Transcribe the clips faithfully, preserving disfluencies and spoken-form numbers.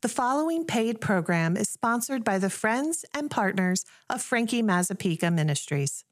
The following paid program is sponsored by the friends and partners of Frankie Mazzapica Ministries.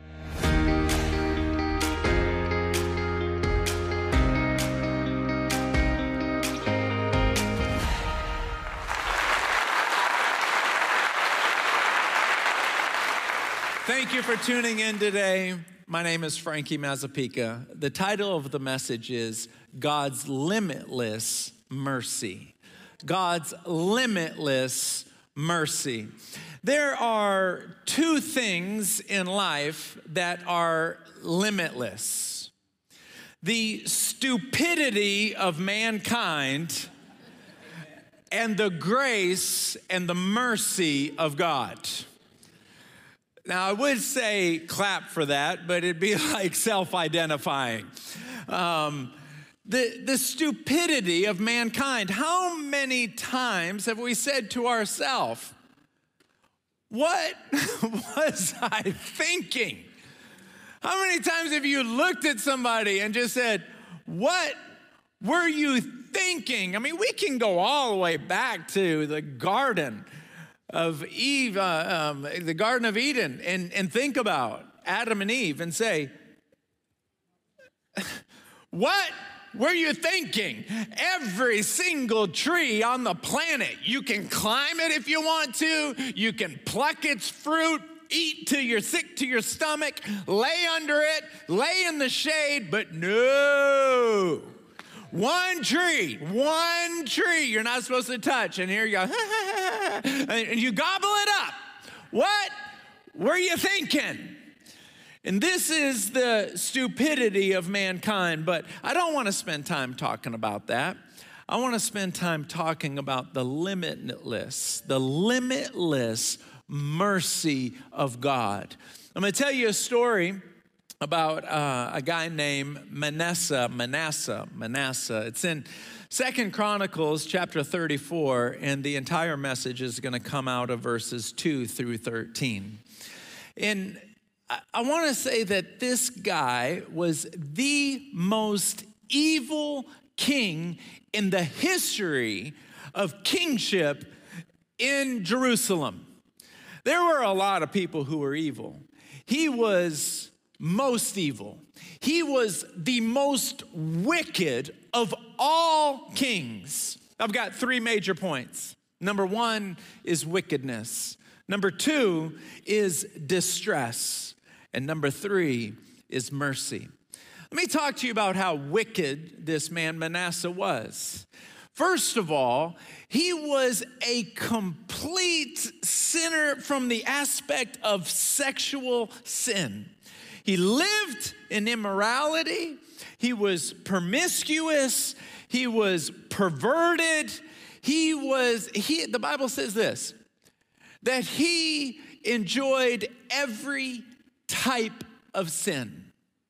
Thank you for tuning in today. My name is Frankie Mazzapica. The title of the message is God's Limitless Mercy. God's limitless mercy. There are two things in life that are limitless: the stupidity of mankind and the grace and the mercy of God. Now, I would say clap for that, but it'd be like self-identifying. Um, the, the stupidity of mankind. How many times have we said to ourselves, what was I thinking? How many times have you looked at somebody and just said, what were you thinking? I mean, we can go all the way back to the garden of Eve, uh, um, the Garden of Eden, and, and think about Adam and Eve and say, what were you thinking? Every single tree on the planet, you can climb it if you want to, you can pluck its fruit, eat till you're sick to your stomach, lay under it, lay in the shade, but no. One tree, one tree you're not supposed to touch. And here you go, and you gobble it up. What were you thinking? And this is the stupidity of mankind, but I don't want to spend time talking about that. I want to spend time talking about the limitless, the limitless mercy of God. I'm going to tell you a story about uh, a guy named Manasseh, Manasseh, Manasseh. It's in Second Chronicles chapter thirty-four, and the entire message is going to come out of verses two through thirteen. And I, I want to say that this guy was the most evil king in the history of kingship in Jerusalem. There were a lot of people who were evil. He was most evil. He was the most wicked of all kings. I've got three major points. Number one is wickedness. Number two is distress. And number three is mercy. Let me talk to you about how wicked this man Manasseh was. First of all, he was a complete sinner from the aspect of sexual sin. He lived in immorality. He was promiscuous. He was perverted. He was, he, the Bible says this, that he enjoyed every type of sin.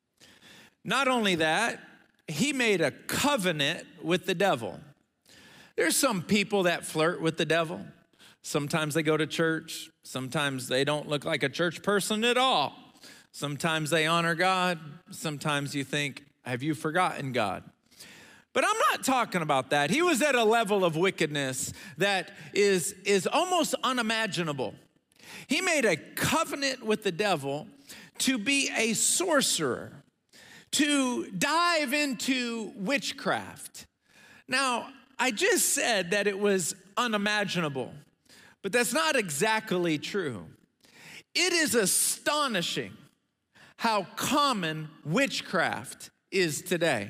Not only that, he made a covenant with the devil. There's some people that flirt with the devil. Sometimes they go to church. Sometimes they don't look like a church person at all. Sometimes they honor God. Sometimes you think, have you forgotten God? But I'm not talking about that. He was at a level of wickedness that is, is almost unimaginable. He made a covenant with the devil to be a sorcerer, to dive into witchcraft. Now, I just said that it was unimaginable, but that's not exactly true. It is astonishing how common witchcraft is today.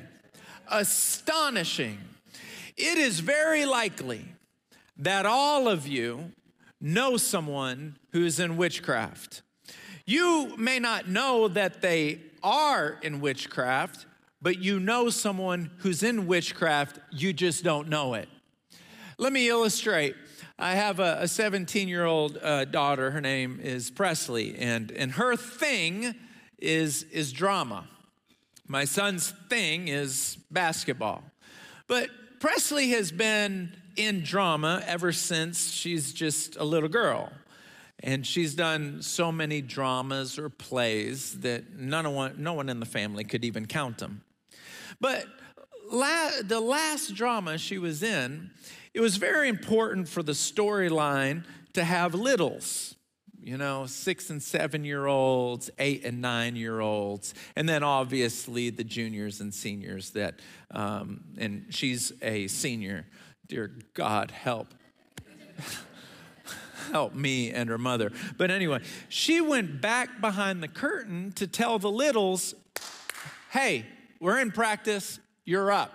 Astonishing. It is very likely that all of you know someone who's in witchcraft. You may not know that they are in witchcraft, but you know someone who's in witchcraft, you just don't know it. Let me illustrate. I have a seventeen-year-old uh, daughter. Her name is Presley, and, and her thing is, is drama. My son's thing is basketball. But Presley has been in drama ever since she's just a little girl. And she's done so many dramas or plays that none of one, no one in the family could even count them. But la- the last drama she was in, It was very important for the storyline to have littles, you know, six and seven-year-olds, eight and nine-year-olds, and then obviously the juniors and seniors that, um, and she's a senior. Dear God, help. Help me and her mother. But anyway, she went back behind the curtain to tell the littles, hey, we're in practice, you're up.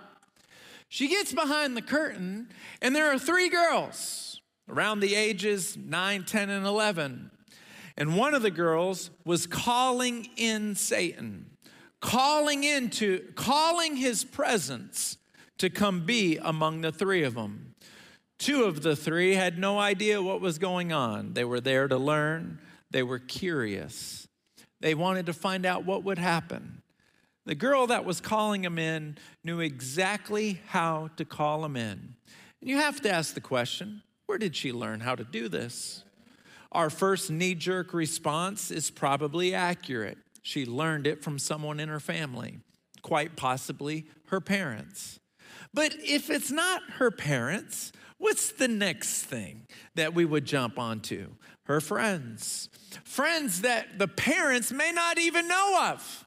She gets behind the curtain, and there are three girls around the ages nine, ten, and eleven. And one of the girls was calling in Satan, calling into, calling his presence to come be among the three of them. Two of the three had no idea what was going on. They were there to learn. They were curious. They wanted to find out what would happen. The girl that was calling him in knew exactly how to call him in. And you have to ask the question, where did she learn how to do this? Our first knee-jerk response is probably accurate. She learned it from someone in her family, quite possibly her parents. But if it's not her parents, what's the next thing that we would jump onto? Her friends. Friends that the parents may not even know of.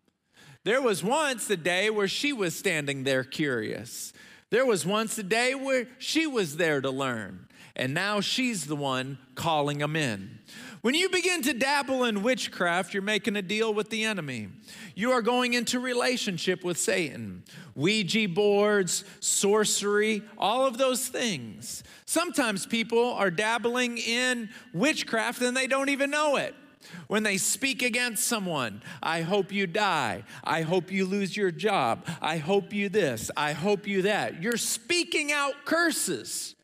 There was once a day where she was standing there curious. There was once a day where she was there to learn. And now she's the one calling them in. When you begin to dabble in witchcraft, you're making a deal with the enemy. You are going into relationship with Satan. Ouija boards, sorcery, all of those things. Sometimes people are dabbling in witchcraft and they don't even know it. When they speak against someone, I hope you die. I hope you lose your job. I hope you this. I hope you that. You're speaking out curses.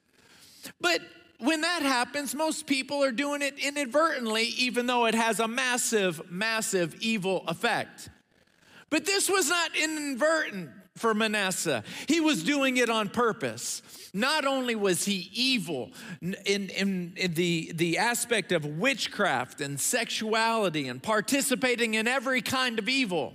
But when that happens, most people are doing it inadvertently, even though it has a massive, massive evil effect. But this was not inadvertent for Manasseh. He was doing it on purpose. Not only was he evil in, in, in the, the aspect of witchcraft and sexuality and participating in every kind of evil,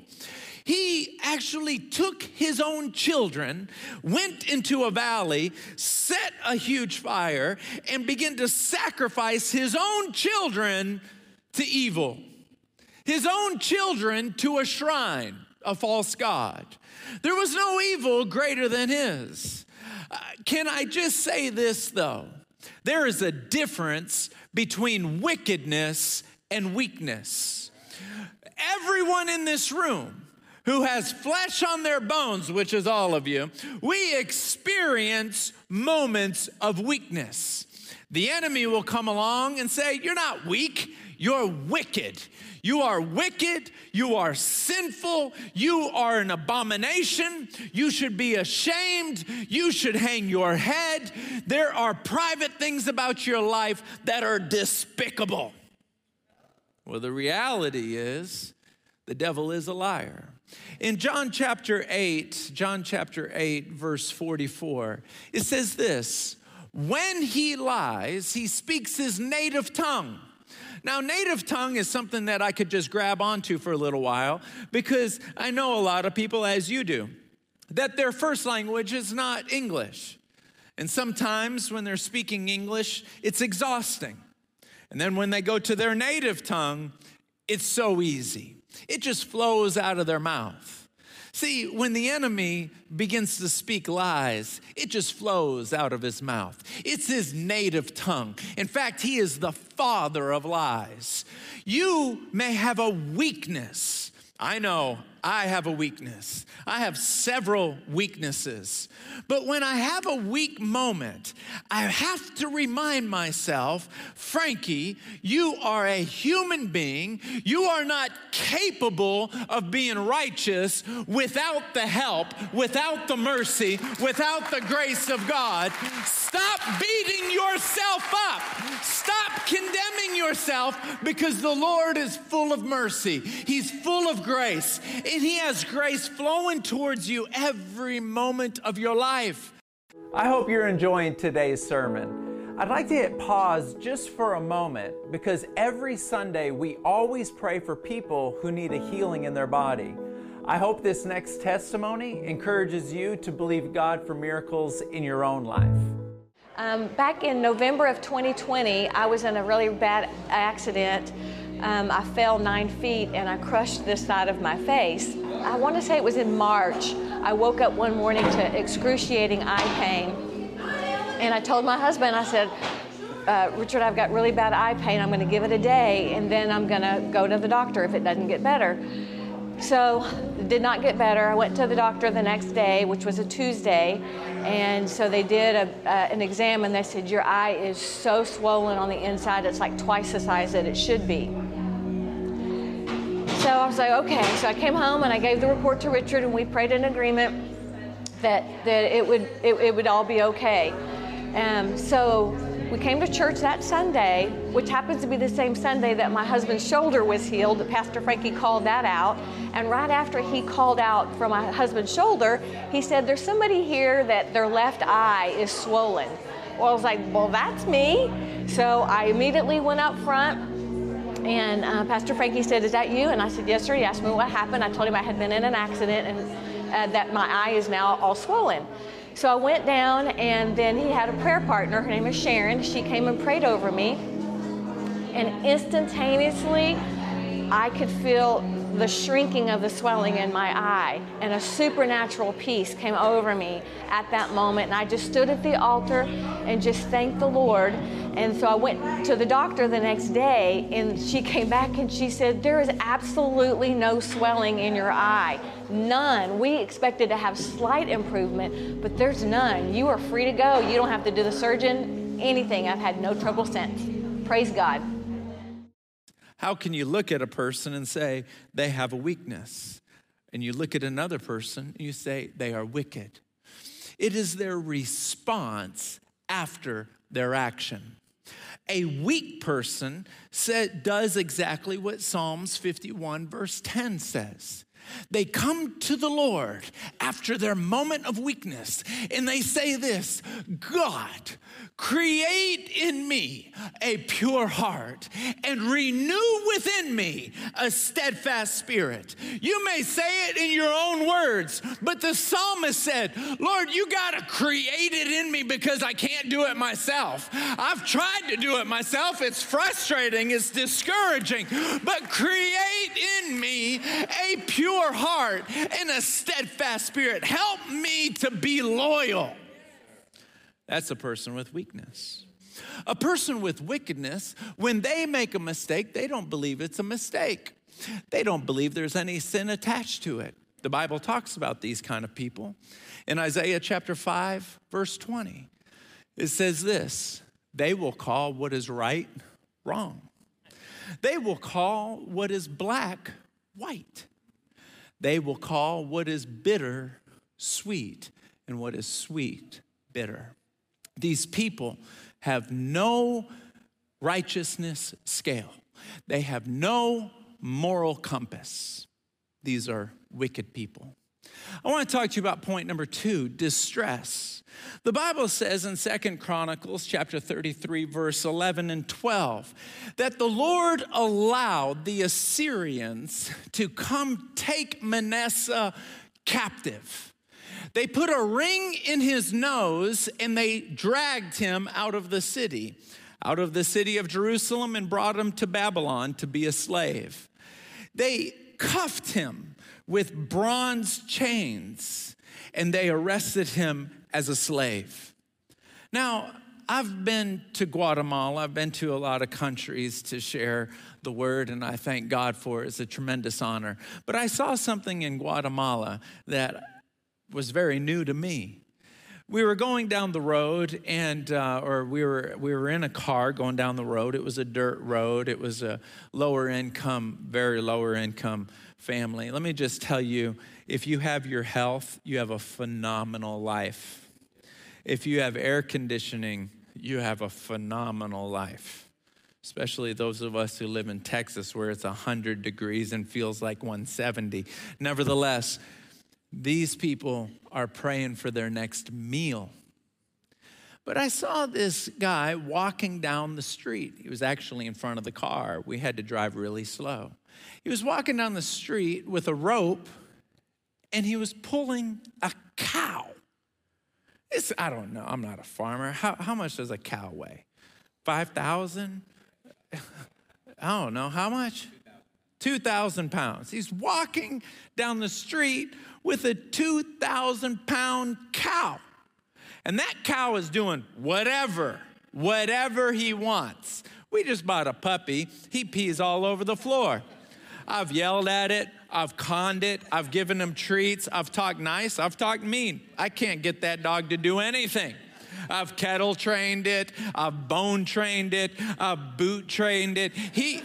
he actually took his own children, went into a valley, set a huge fire, and began to sacrifice his own children to evil. His own children to a shrine, a false god. There was no evil greater than his. Uh, can I just say this, though? There is a difference between wickedness and weakness. Everyone in this room who has flesh on their bones, which is all of you, we experience moments of weakness. The enemy will come along and say, you're not weak, you're wicked. You are wicked, you are sinful, you are an abomination, you should be ashamed, you should hang your head. There are private things about your life that are despicable. Well, the reality is, the devil is a liar. In John chapter eight, John chapter eight, verse forty-four, it says this, when he lies, he speaks his native tongue. Now, native tongue is something that I could just grab onto for a little while because I know a lot of people, as you do, that their first language is not English. And sometimes when they're speaking English, it's exhausting. And then when they go to their native tongue, it's so easy. It just flows out of their mouth. See, when the enemy begins to speak lies, it just flows out of his mouth. It's his native tongue. In fact, he is the father of lies. You may have a weakness. I know I have a weakness. I have several weaknesses. But when I have a weak moment, I have to remind myself, Frankie, you are a human being. You are not capable of being righteous without the help, without the mercy, without the grace of God. Stop beating yourself up. Stop condemning yourself because the Lord is full of mercy. He's full of grace. And he has grace flowing towards you every moment of your life. I hope you're enjoying today's sermon. I'd like to hit pause just for a moment because every Sunday we always pray for people who need a healing in their body. I hope this next testimony encourages you to believe God for miracles in your own life. Um, back in November of twenty twenty, I was in a really bad accident. Um, I fell nine feet and I crushed this side of my face. I want to say it was in March. I woke up one morning to excruciating eye pain. And I told my husband, I said, uh, Richard, I've got really bad eye pain. I'm going to give it a day and then I'm going to go to the doctor if it doesn't get better. So it did not get better. I went to the doctor the next day, which was a Tuesday, and so they did a, uh, an exam, and they said, your eye is so swollen on the inside, it's like twice the size that it should be. So I was like, okay. So I came home and I gave the report to Richard, and we prayed in agreement that, that it, would, it, it would all be okay. Um, so we came to church that Sunday, which happens to be the same Sunday that my husband's shoulder was healed. Pastor Frankie called that out. And right after he called out for my husband's shoulder, he said, there's somebody here that their left eye is swollen. Well, I was like, well, that's me. So I immediately went up front, and uh, Pastor Frankie said, is that you? And I said, yes, sir. He asked me what happened. I told him I had been in an accident and uh, that my eye is now all swollen. So I went down, and then he had a prayer partner. Her name is Sharon. She came and prayed over me. And instantaneously, I could feel the shrinking of the swelling in my eye, and a supernatural peace came over me at that moment. And I just stood at the altar and just thanked the Lord. And so I went to the doctor the next day, and she came back and she said, there is absolutely no swelling in your eye. None. We expected to have slight improvement, but there's none. You are free to go. You don't have to do the surgeon, anything. I've had no trouble since. Praise God. How can you look at a person and say they have a weakness? And you look at another person and you say they are wicked. It is their response after their action. A weak person said, does exactly what Psalms fifty-one verse ten says. They come to the Lord after their moment of weakness, and they say this, God, create in me a pure heart and renew within me a steadfast spirit. You may say it in your own words, but the psalmist said, Lord, you got to create it in me because I can't do it myself. I've tried to do it myself. It's frustrating. It's discouraging. But create in me a pure heart and a steadfast spirit. Help me to be loyal. That's a person with weakness. A person with wickedness, when they make a mistake, they don't believe it's a mistake. They don't believe there's any sin attached to it. The Bible talks about these kind of people. In Isaiah chapter five, verse twenty, it says this, they will call what is right, wrong. They will call what is black, white. They will call what is bitter, sweet, and what is sweet, bitter. These people have no righteousness scale. They have no moral compass. These are wicked people. I want to talk to you about point number two, distress. The Bible says in Second Chronicles chapter thirty-three, verse eleven and twelve, that the Lord allowed the Assyrians to come take Manasseh captive. They put a ring in his nose and they dragged him out of the city, out of the city of Jerusalem, and brought him to Babylon to be a slave. They cuffed him with bronze chains and they arrested him as a slave. Now, I've been to Guatemala. I've been to a lot of countries to share the word, and I thank God for it. It's a tremendous honor. But I saw something in Guatemala that was very new to me. We were going down the road, and uh, or we were we were in a car going down the road. It was a dirt road. It was a lower income, very lower income family. Let me just tell you, if you have your health, you have a phenomenal life. If you have air conditioning, you have a phenomenal life. Especially those of us who live in Texas where it's one hundred degrees and feels like one hundred seventy. Nevertheless, these people are praying for their next meal. But I saw this guy walking down the street. He was actually in front of the car. We had to drive really slow. He was walking down the street with a rope, and he was pulling a cow. It's, I don't know. I'm not a farmer. How, how much does a cow weigh? five thousand? I don't know. How much? two thousand pounds. He's walking down the street with a two thousand pound cow. And that cow is doing whatever, whatever he wants. We just bought a puppy. He pees all over the floor. I've yelled at it. I've conned it. I've given him treats. I've talked nice. I've talked mean. I can't get that dog to do anything. I've kettle trained it. I've bone trained it. I've boot trained it. He,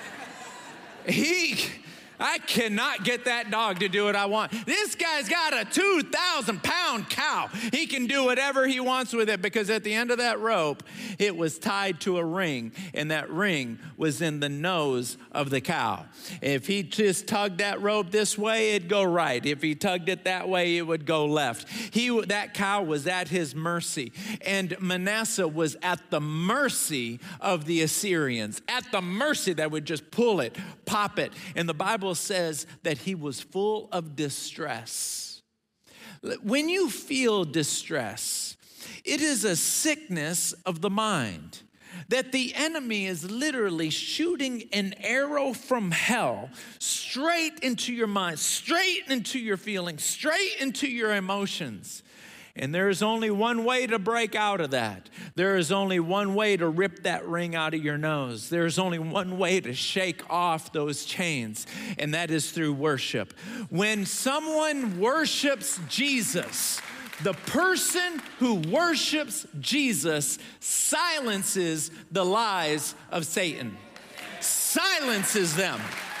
he, I cannot get that dog to do what I want. This guy's got a two thousand pound cow. He can do whatever he wants with it because at the end of that rope, it was tied to a ring, and that ring was in the nose of the cow. If he just tugged that rope this way, it'd go right. If he tugged it that way, it would go left. He, that cow was at his mercy, and Manasseh was at the mercy of the Assyrians, at the mercy that would just pull it, pop it. And the Bible says that he was full of distress. When you feel distress, it is a sickness of the mind, that the enemy is literally shooting an arrow from hell straight into your mind, straight into your feelings, straight into your emotions. And there is only one way to break out of that. There is only one way to rip that ring out of your nose. There's only one way to shake off those chains, and that is through worship. When someone worships Jesus, the person who worships Jesus silences the lies of Satan. Silences them.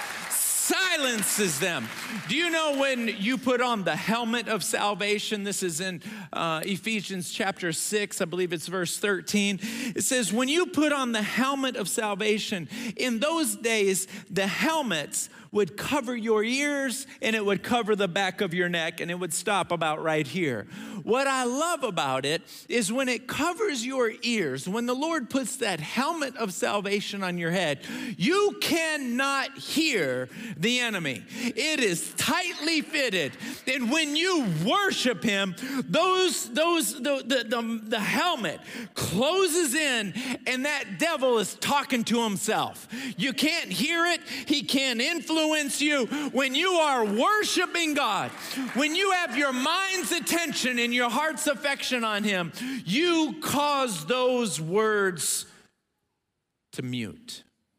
Silences them. Do you know when you put on the helmet of salvation? This is in uh, Ephesians chapter six, I believe it's verse thirteen. It says, when you put on the helmet of salvation, in those days, the helmets would cover your ears and it would cover the back of your neck and it would stop about right here. What I love about it is when it covers your ears, when the Lord puts that helmet of salvation on your head, you cannot hear the enemy. It is tightly fitted. And when you worship him, those, those, the, the, the, the helmet closes in and that devil is talking to himself. You can't hear it. He can't influence you. When you are worshiping God, when you have your mind's attention and your heart's affection on him, you cause those words to mute.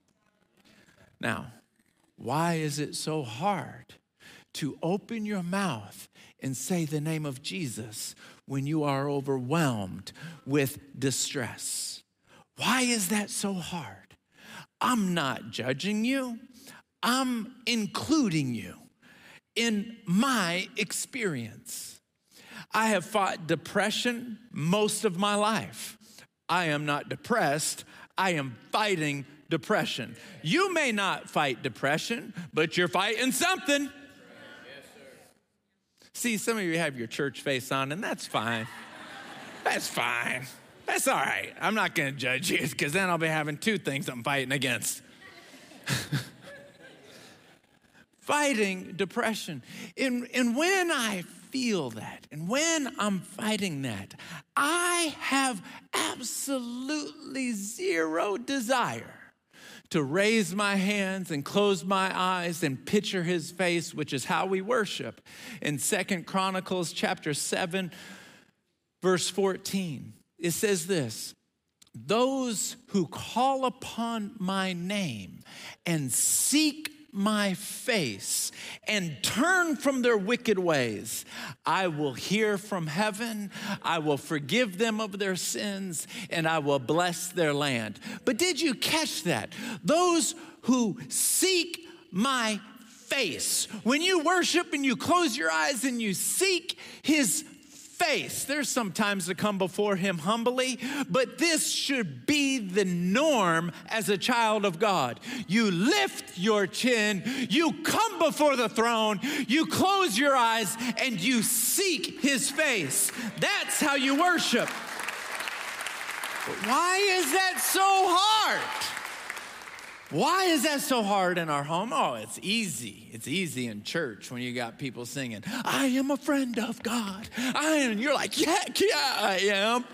Now, why is it so hard to open your mouth and say the name of Jesus when you are overwhelmed with distress? Why is that so hard? I'm not judging you. I'm including you in my experience. I have fought depression most of my life. I am not depressed. I am fighting depression. You may not fight depression, but you're fighting something. Yes, sir. See, some of you have your church face on, and that's fine. That's fine. That's all right. I'm not going to judge you because then I'll be having two things I'm fighting against. Fighting depression. And, and when I feel that, and when I'm fighting that, I have absolutely zero desire to raise my hands and close my eyes and picture his face, which is how we worship. In Second Chronicles chapter seven, verse fourteen, it says this: those who call upon my name and seek my face and turn from their wicked ways, I will hear from heaven, I will forgive them of their sins, and I will bless their land. But did you catch that? Those who seek my face. When you worship and you close your eyes and you seek his face, there's some times to come before him humbly, but this should be the norm as a child of God. You lift your chin, you come before the throne, you close your eyes, and you seek his face. That's how you worship. But why is that so hard? Why is that so hard in our home? Oh, it's easy. It's easy in church when you got people singing, I am a friend of God. I am. And you're like, yeah, yeah, I am.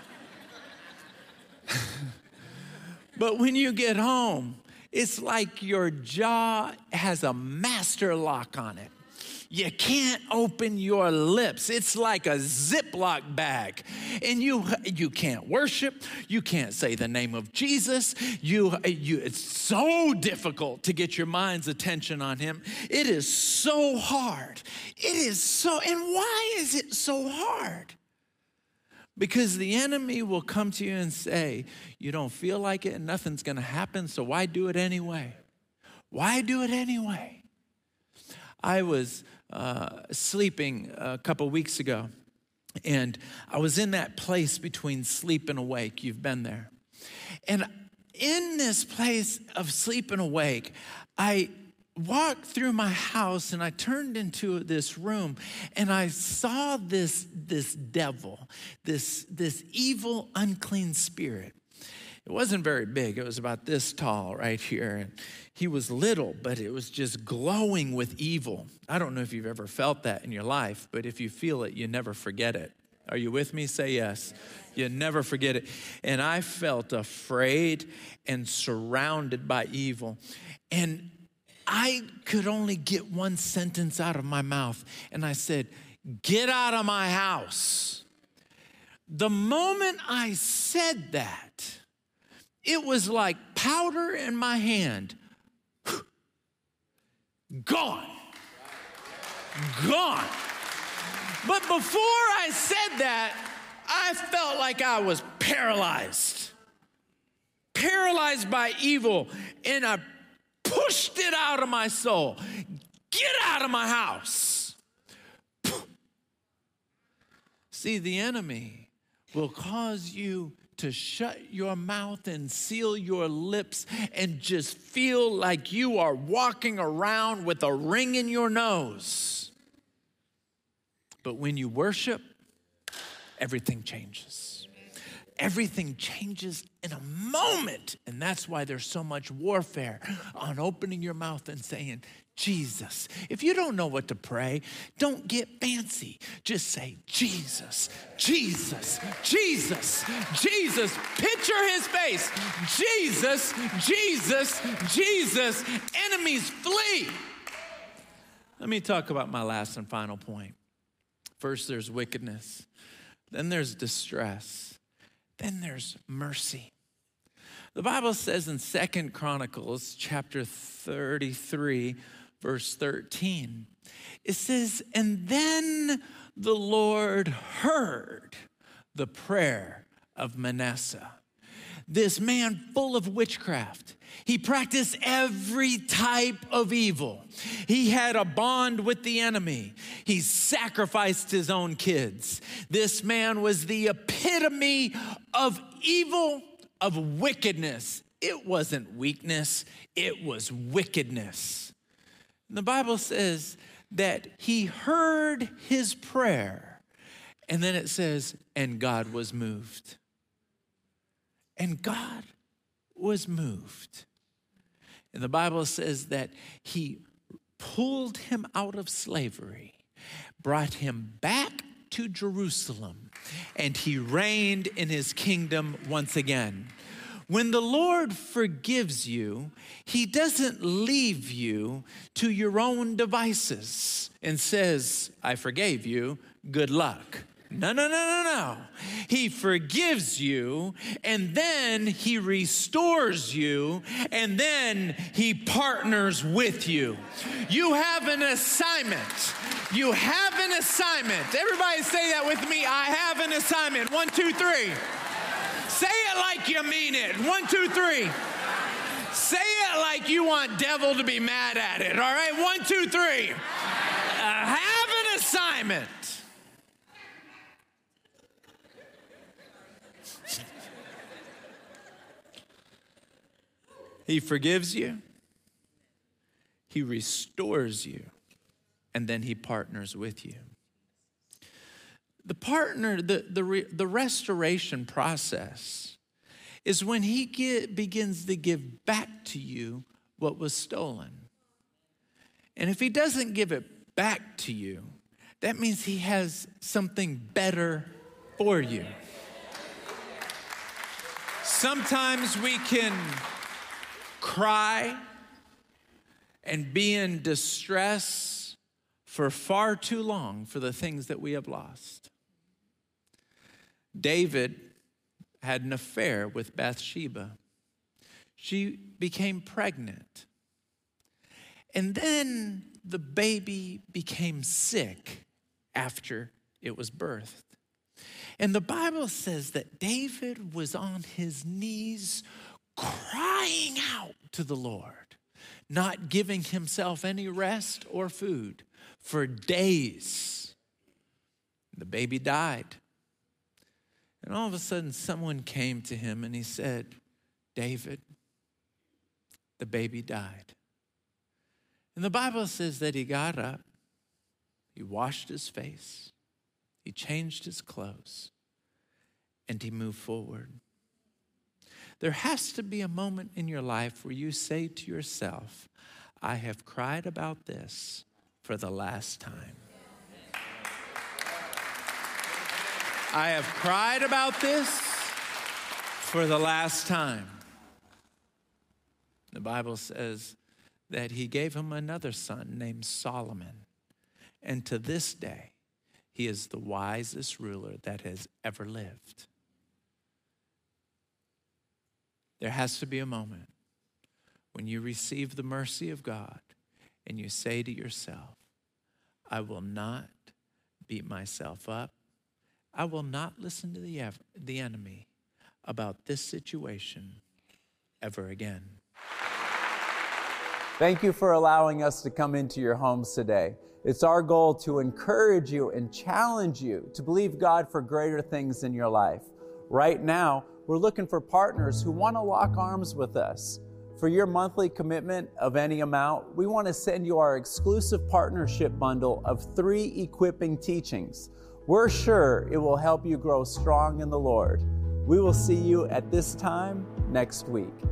But when you get home, it's like your jaw has a master lock on it. You can't open your lips. It's like a Ziploc bag. And you you can't worship. You can't say the name of Jesus. You, you it's so difficult to get your mind's attention on him. It is so hard. It is so, and why is it so hard? Because the enemy will come to you and say, you don't feel like it and nothing's going to happen, so why do it anyway? Why do it anyway? I was uh, sleeping a couple weeks ago, and I was in that place between sleep and awake. You've been there. And in this place of sleep and awake, I walked through my house and I turned into this room and I saw this, this devil, this, this evil, unclean spirit. It wasn't very big. It was about this tall right here. And he was little, but it was just glowing with evil. I don't know if you've ever felt that in your life, but if you feel it, you never forget it. Are you with me? Say yes. You never forget it. And I felt afraid and surrounded by evil. And I could only get one sentence out of my mouth. And I said, get out of my house. The moment I said that, it was like powder in my hand. Gone. Gone. But before I said that, I felt like I was paralyzed. Paralyzed by evil. And I pushed it out of my soul. Get out of my house. See, the enemy will cause you to shut your mouth and seal your lips and just feel like you are walking around with a ring in your nose. But when you worship, everything changes. Everything changes in a moment. And that's why there's so much warfare on opening your mouth and saying, Jesus. If you don't know what to pray, don't get fancy. Just say, Jesus, Jesus, Jesus, Jesus. Picture his face. Jesus, Jesus, Jesus. Enemies flee. Let me talk about my last and final point. First, there's wickedness. Then there's distress. Then there's mercy. The Bible says in Second Chronicles chapter thirty-three, verse thirteen, it says, and then the Lord heard the prayer of Manasseh, this man full of witchcraft. He practiced every type of evil. He had a bond with the enemy. He sacrificed his own kids. This man was the epitome of evil, of wickedness. It wasn't weakness, it was wickedness. And the Bible says that he heard his prayer, and then it says, and God was moved. And God was moved. And the Bible says that he pulled him out of slavery, brought him back to Jerusalem, and he reigned in his kingdom once again. When the Lord forgives you, he doesn't leave you to your own devices and says, I forgave you, good luck. No, no, no, no, no. He forgives you, and then he restores you, and then he partners with you. You have an assignment. You have an assignment. Everybody say that with me. I have an assignment. One, two, three. Say it like you mean it. One, two, three. Say it like you want devil to be mad at it. All right? One, two, three. I have an assignment. He forgives you, he restores you, and then he partners with you. The partner, the, the, the restoration process is when he get, begins to give back to you what was stolen. And if he doesn't give it back to you, that means he has something better for you. Sometimes we can cry and be in distress for far too long for the things that we have lost. David had an affair with Bathsheba. She became pregnant. And then the baby became sick after it was birthed. And the Bible says that David was on his knees crying out to the Lord, not giving himself any rest or food for days. The baby died. And all of a sudden, someone came to him and he said, David, the baby died. And the Bible says that he got up, he washed his face, he changed his clothes, and he moved forward. There has to be a moment in your life where you say to yourself, I have cried about this for the last time. I have cried about this for the last time. The Bible says that he gave him another son named Solomon. And to this day, he is the wisest ruler that has ever lived. There has to be a moment when you receive the mercy of God and you say to yourself, I will not beat myself up. I will not listen to the, ev- the enemy about this situation ever again. Thank you for allowing us to come into your homes today. It's our goal to encourage you and challenge you to believe God for greater things in your life. Right now, we're looking for partners who want to lock arms with us. For your monthly commitment of any amount, we want to send you our exclusive partnership bundle of three equipping teachings. We're sure it will help you grow strong in the Lord. We will see you at this time next week.